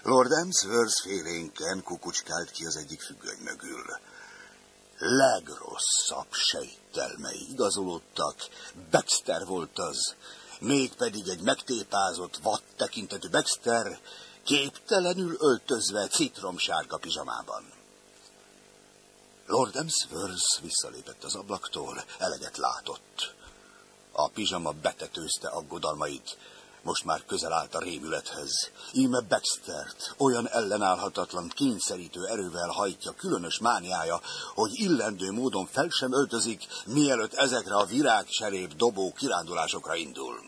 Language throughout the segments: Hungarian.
Lord Emsworth félénken kukucskált ki az egyik függöny mögül. Legrosszabb sejtelmei igazolódtak, Baxter volt az, mégpedig egy megtépázott, vad tekintetű Baxter, képtelenül öltözve citromsárga pizsamában. Lord Emsworth visszalépett az ablaktól, eleget látott. A pizsama betetőzte aggodalmait, most már közel állt a rémülethez. Íme Baxtert olyan ellenállhatatlan, kényszerítő erővel hajtja különös mániája, hogy illendő módon fel sem öltözik, mielőtt ezekre a virágcserép dobó kirándulásokra indul.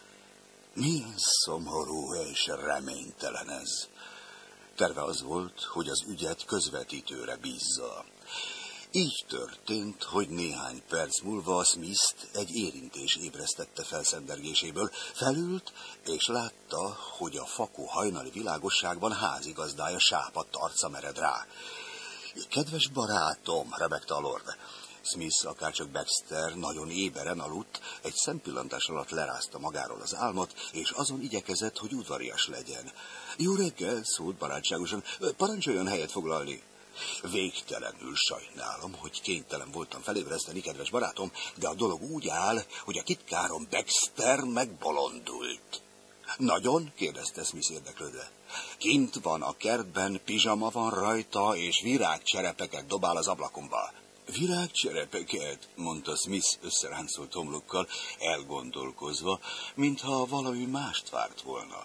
Milyen szomorú és reménytelen ez. Terve az volt, hogy az ügyet közvetítőre bízza. Így történt, hogy néhány perc múlva Smith-t egy érintés ébresztette fel szendergéséből. Felült, és látta, hogy a fakó hajnali világosságban házigazdája sápadt arca mered rá. Kedves barátom, rebegte a lord. Smith, akárcsak Baxter, nagyon éberen aludt, egy szempillantás alatt lerázta magáról az álmot, és azon igyekezett, hogy udvarias legyen. Jó reggel, szólt barátságosan, parancsoljon helyet foglalni. Végtelenül sajnálom, hogy kénytelen voltam felébreszteni, kedves barátom, de a dolog úgy áll, hogy a titkárom Baxter megbolondult. Nagyon? kérdezte Smith érdeklődve. Kint van a kertben, pizsama van rajta, és virágcserepeket dobál az ablakomba. Virágcserepeket, mondta Smith összeráncolt homlokkal, elgondolkozva, mintha valami mást várt volna.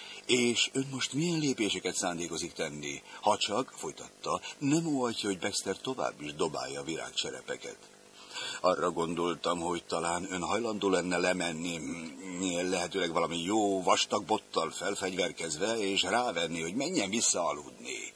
És ön most milyen lépéseket szándékozik tenni? Ha csak, folytatta, nem óhajtja, hogy Baxter tovább is dobálja a virágcserepeket. Arra gondoltam, hogy talán ön hajlandó lenne lemenni, lehetőleg valami jó vastag bottal felfegyverkezve, és rávenni, hogy menjen vissza aludni.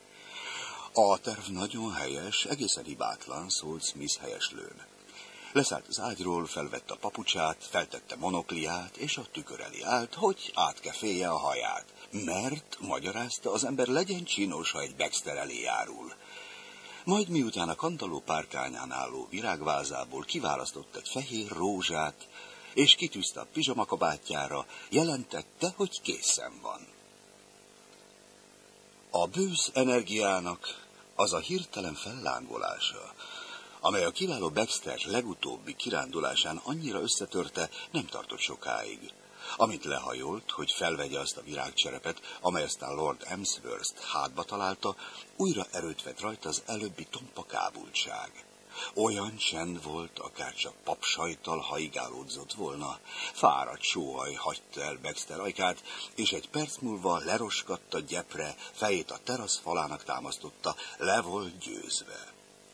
A terv nagyon helyes, egészen hibátlan, szólt Smith helyeslőn. Leszállt az ágyról, felvette a papucsát, feltette monokliát, és a tükör elé állt, hogy átkefélje a haját. Mert, magyarázta, az ember legyen csinos, ha egy Baxter elé járul. Majd miután a kandalló párkányán álló virágvázából kiválasztott egy fehér rózsát, és kitűzte a pizsamakabátjára, jelentette, hogy készen van. A bősz energiának az a hirtelen fellángolása, amely a kiváló Baxter legutóbbi kirándulásán annyira összetörte, nem tartott sokáig. Amint lehajolt, hogy felvegye azt a virágcserepet, amely aztán Lord Emsworth hátba találta, újra erőt vett rajta az előbbi tompa kábultság. Olyan csend volt, akárcsak papsajttal haigálódzott volna. Fáradt sóhaj hagyta el Baxter ajkát, és egy perc múlva leroskadt a gyepre, fejét a terasz falának támasztotta, le volt győzve.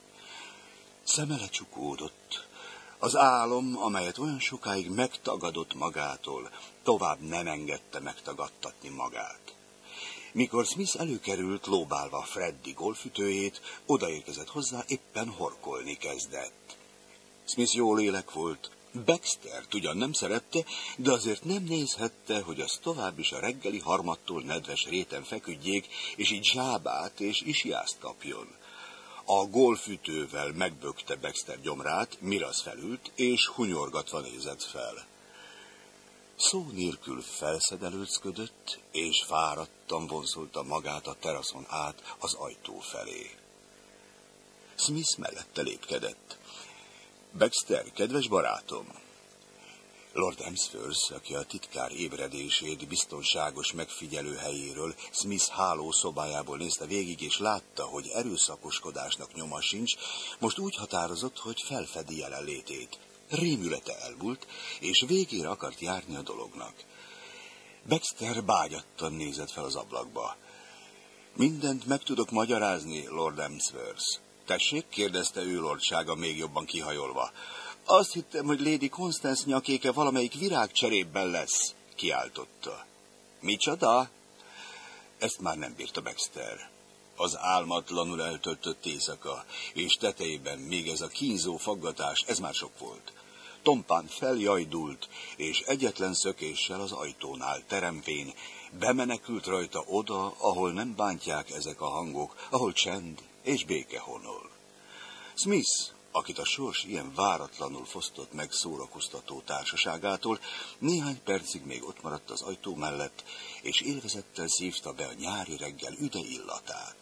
Szeme lecsukódott. Az álom, amelyet olyan sokáig megtagadott magától, tovább nem engedte megtagadtatni magát. Mikor Smith előkerült, lóbálva Freddy golfütőjét, odaérkezett hozzá, éppen horkolni kezdett. Smith jó lélek volt. Baxtert ugyan nem szerette, de azért nem nézhette, hogy az tovább is a reggeli harmadtól nedves réten feküdjék, és így zsábát és isjást kapjon. A golfütővel megbökte Baxter gyomrát, mire az felült, és hunyorgatva nézett fel. Szó nélkül felszedelőcködött, és fáradtan vonszolta magát a teraszon át az ajtó felé. Smith mellette lépkedett. Baxter, kedves barátom! Lord Emsworth, aki a titkár ébredését biztonságos megfigyelő helyéről Smith hálószobájából nézte végig, és látta, hogy erőszakoskodásnak nyoma sincs, most úgy határozott, hogy felfedi jelenlétét. Rémülete elmúlt, és végére akart járni a dolognak. Baxter bágyattan nézett fel az ablakba. Mindent meg tudok magyarázni, Lord Emsworth. Tessék, kérdezte ő lordsága még jobban kihajolva. Azt hittem, hogy Lady Constance nyakéke valamelyik virágcserépben lesz, kiáltotta. Micsoda? Ezt már nem bírta Baxter. Az álmatlanul eltöltött éjszaka, és tetejében még ez a kínzó faggatás, ez már sok volt. Tompán feljajdult, és egyetlen szökéssel az ajtónál teremvén bemenekült rajta oda, ahol nem bántják ezek a hangok, ahol csend és béke honol. Smith, akit a sors ilyen váratlanul fosztott meg szórakoztató társaságától, néhány percig még ott maradt az ajtó mellett, és élvezettel szívta be a nyári reggel üde illatát.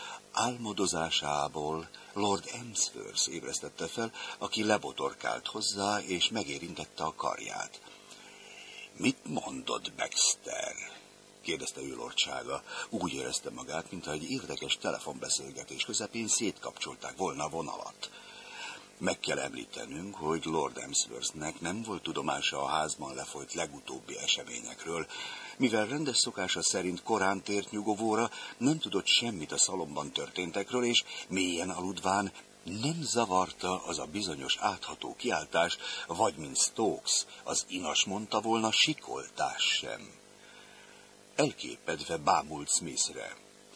Álmodozásából Lord Emsworth ébresztette fel, aki lebotorkált hozzá, és megérintette a karját. Mit mondod, Baxter? Kérdezte ő lordsága. Úgy érezte magát, mintha egy érdekes telefonbeszélgetés közepén szétkapcsolták volna a vonalat. Meg kell említenünk, hogy Lord Emsworthnek nem volt tudomása a házban lefolyt legutóbbi eseményekről, mivel rendes szokása szerint korán tért nyugovóra, nem tudott semmit a szalomban történtekről, és mélyen aludván nem zavarta az a bizonyos átható kiáltás, vagy mint Stokes, az inas mondta volna, sikoltás sem. Elképedve bámult Smithre.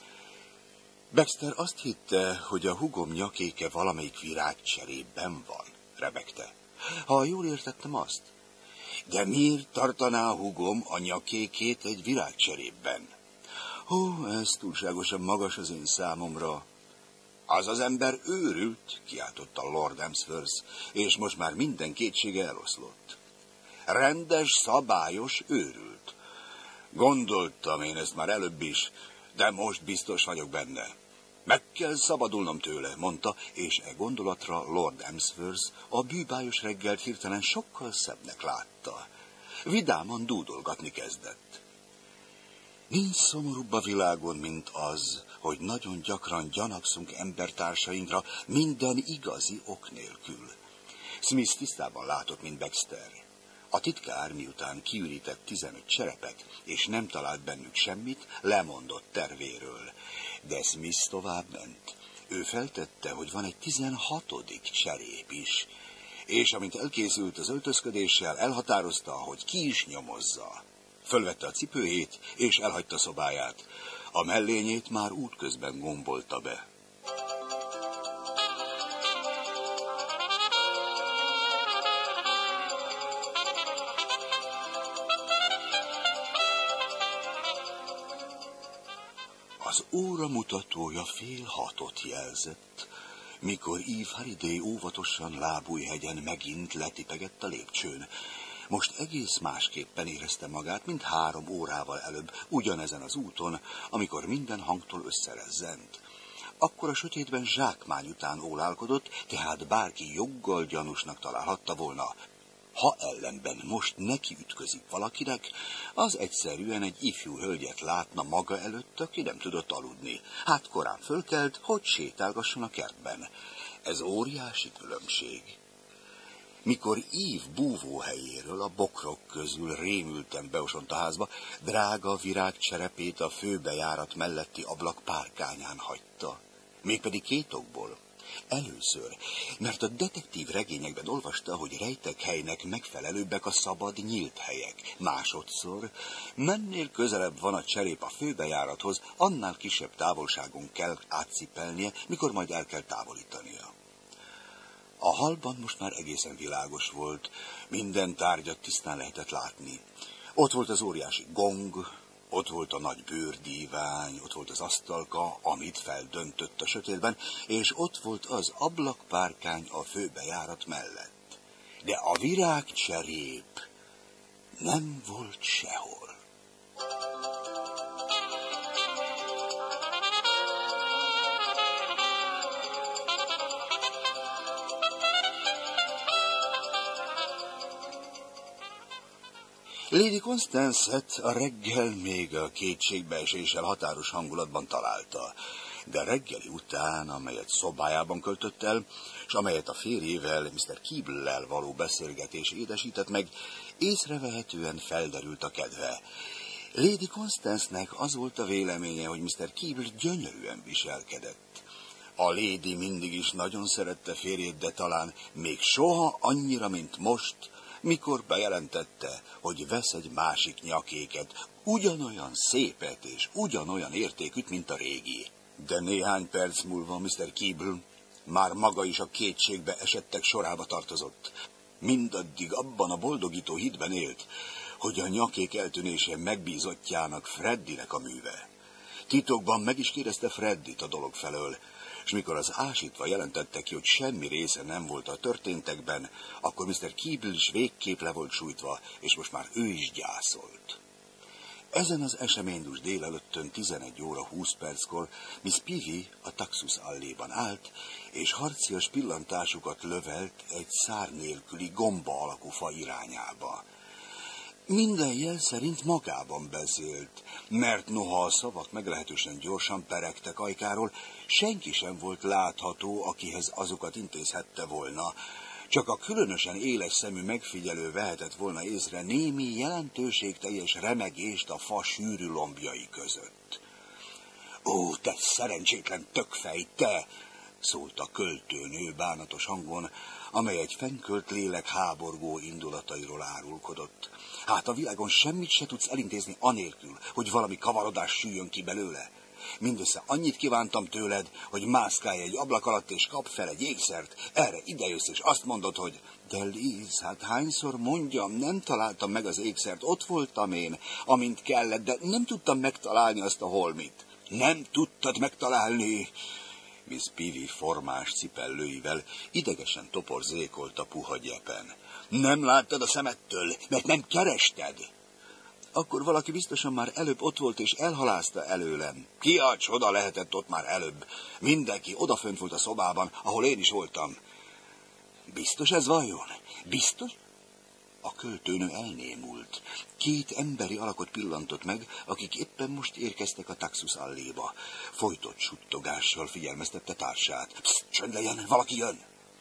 Baxter azt hitte, hogy a húgom nyakéke valamelyik virágcserében van, rebegte. Ha jól értettem azt. De miért tartaná a húgom a nyakékét egy virágcserében? Ó, ez túlságosan magas az én számomra. Az az ember őrült, kiáltotta Lord Emsworth, és most már minden kétsége eloszlott. Rendes, szabályos őrült. Gondoltam én ezt már előbb is, de most biztos vagyok benne. Meg kell szabadulnom tőle, mondta, és e gondolatra Lord Emsworth a bűbájos reggelt hirtelen sokkal szebbnek látta. Vidáman dúdolgatni kezdett. Nincs szomorúbb a világon, mint az, hogy nagyon gyakran gyanakszunk embertársainkra minden igazi ok nélkül. Smith tisztában látott, mint Baxter. A titkár, miután kiürített 15 cserepet, és nem talált bennük semmit, lemondott tervéről. De Smith tovább ment. Ő feltette, hogy van egy 16. cserép is, és amint elkészült az öltözködéssel, elhatározta, hogy ki is nyomozza. Fölvette a cipőjét, és elhagyta szobáját. A mellényét már útközben gombolta be. Az óramutatója 5:30 jelzett, mikor Eve Halliday óvatosan Lábújhegyen megint letipegett a lépcsőn. Most egész másképpen érezte magát, mint 3 órával előbb, ugyanezen az úton, amikor minden hangtól összerezzent. Akkor a sötétben zsákmány után ólálkodott, tehát bárki joggal gyanúsnak találhatta volna. Ha ellenben most neki ütközik valakinek, az egyszerűen egy ifjú hölgyet látna maga előtt, aki nem tudott aludni. Hát korán fölkelt, hogy sétálgasson a kertben. Ez óriási különbség. Mikor Eve búvóhelyéről a bokrok közül rémülten beosont a házba, drága virágcserepét a főbejárat melletti ablak párkányán hagyta. Mégpedig 2 okból. Először, mert a detektív regényekben olvasta, hogy rejtekhelynek megfelelőbbek a szabad, nyílt helyek. Másodszor, mennél közelebb van a cserép a főbejárathoz, annál kisebb távolságon kell átcipelnie, mikor majd el kell távolítania. A hallban most már egészen világos volt, minden tárgyat tisztán lehetett látni. Ott volt az óriási gong, ott volt a nagy bőrdívány, ott volt az asztalka, amit feldöntött a sötétben, és ott volt az ablakpárkány a főbejárat mellett. De a virágcserép nem volt sehol. Lady Constance-et a reggel még a kétségbeeséssel határos hangulatban találta, de reggeli után, amelyet szobájában költött el, és amelyet a férjével, Mr. Keeble-lel való beszélgetés édesített meg, észrevehetően felderült a kedve. Lady Constance-nek az volt a véleménye, hogy Mr. Keeble gyönyörűen viselkedett. A lady mindig is nagyon szerette férjét, de talán még soha annyira, mint most, mikor bejelentette, hogy vesz egy másik nyakéket, ugyanolyan szépet és ugyanolyan értékűt, mint a régi. De néhány perc múlva Mr. Keeble már maga is a kétségbe esettek sorába tartozott. Mindaddig abban a boldogító hitben élt, hogy a nyakék eltűnése megbízottjának Freddynek a műve. Titokban meg is kérdezte Freddit a dolog felől, és mikor az ásítva jelentette ki, hogy semmi része nem volt a történtekben, akkor Mr. Keeble is végképp le volt sújtva, és most már ő is gyászolt. Ezen az eseménydús délelőttön 11 óra 20 perckor Miss Peavy a Taxus alléban állt, és harcias pillantásukat lövelt egy szár nélküli gomba alakú fa irányába. Minden jel szerint magában beszélt, mert noha a szavak meglehetősen gyorsan peregtek ajkáról, senki sem volt látható, akihez azokat intézhette volna. Csak a különösen éles szemű megfigyelő vehetett volna észre némi jelentőségteljes remegést a fa sűrű lombjai között. Ó, te szerencsétlen tökfej, te! Szólt a költőnő bánatos hangon, amely egy fennkölt lélek háborgó indulatairól árulkodott. Hát a világon semmit se tudsz elintézni anélkül, hogy valami kavarodás süljön ki belőle. Mindössze annyit kívántam tőled, hogy mászkálj egy ablak alatt és kap fel egy ékszert, erre idejössz és azt mondod, hogy de Liz, hát hányszor mondjam, nem találtam meg az ékszert, ott voltam én, amint kellett, de nem tudtam megtalálni azt a holmit. Nem tudtad megtalálni? Miss Peavy formás cipellőivel idegesen toporzékolt a puha gyepen. Nem láttad a szemettől, mert nem kerested. Akkor valaki biztosan már előbb ott volt és elhalázta előlem. Ki a csoda lehetett ott már előbb? Mindenki odafönt volt a szobában, ahol én is voltam. Biztos ez vajon? Biztos? A költőnő elnémult. 2 emberi alakot pillantott meg, akik éppen most érkeztek a Taxus alléba. Folytott suttogással figyelmeztette társát. Pszt, csönd legyen, valaki jön!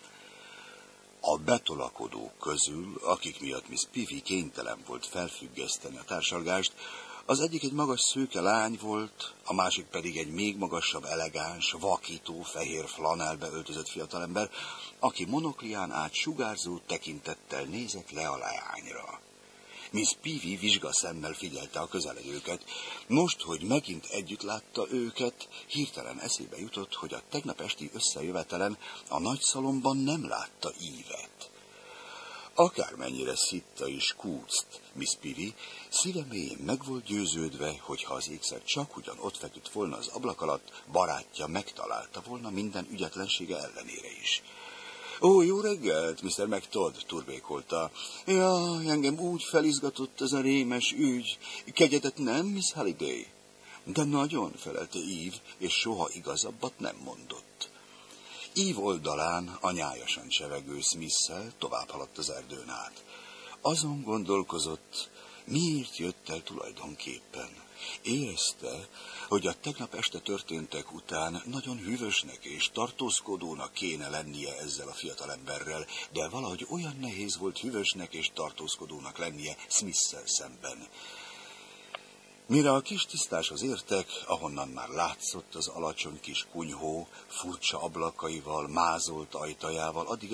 A betolakodók közül, akik miatt Miss Peavy kénytelen volt felfüggeszteni a társalgást, az egyik egy magas szőke lány volt, a másik pedig egy még magasabb, elegáns, vakító, fehér flanelbe öltözött fiatalember, aki monoklián át sugárzó tekintettel nézett le a leányra. Miss Peavy vizsgaszemmel figyelte a közeledőket. Most, hogy megint együtt látta őket, hirtelen eszébe jutott, hogy a tegnap esti összejövetelen a nagyszalomban nem látta Ívet. Akármennyire szitta is kúczt Miss Peavy, szíve mélyén meg volt győződve, hogy ha az ékszer csak ugyan ott feküdt volna az ablak alatt, barátja megtalálta volna minden ügyetlensége ellenére is. Ó, jó reggelt, Mr. McTodd, turbékolta. Ja, engem úgy felizgatott ez a rémes ügy. Kegyedet nem, Miss Halliday? De nagyon, felelte Eve, és soha igazabbat nem mondott. Eve oldalán a nyájasan csevegő Smith-szel tovább haladt az erdőn át. Azon gondolkozott, miért jött el tulajdonképpen. Érezte, hogy a tegnap este történtek után nagyon hűvösnek és tartózkodónak kéne lennie ezzel a fiatalemberrel, de valahogy olyan nehéz volt hűvösnek és tartózkodónak lennie Smith-szel szemben. Mire a kis tisztáshoz értek, ahonnan már látszott az alacsony kis kunyhó, furcsa ablakaival, mázolt ajtajával, addig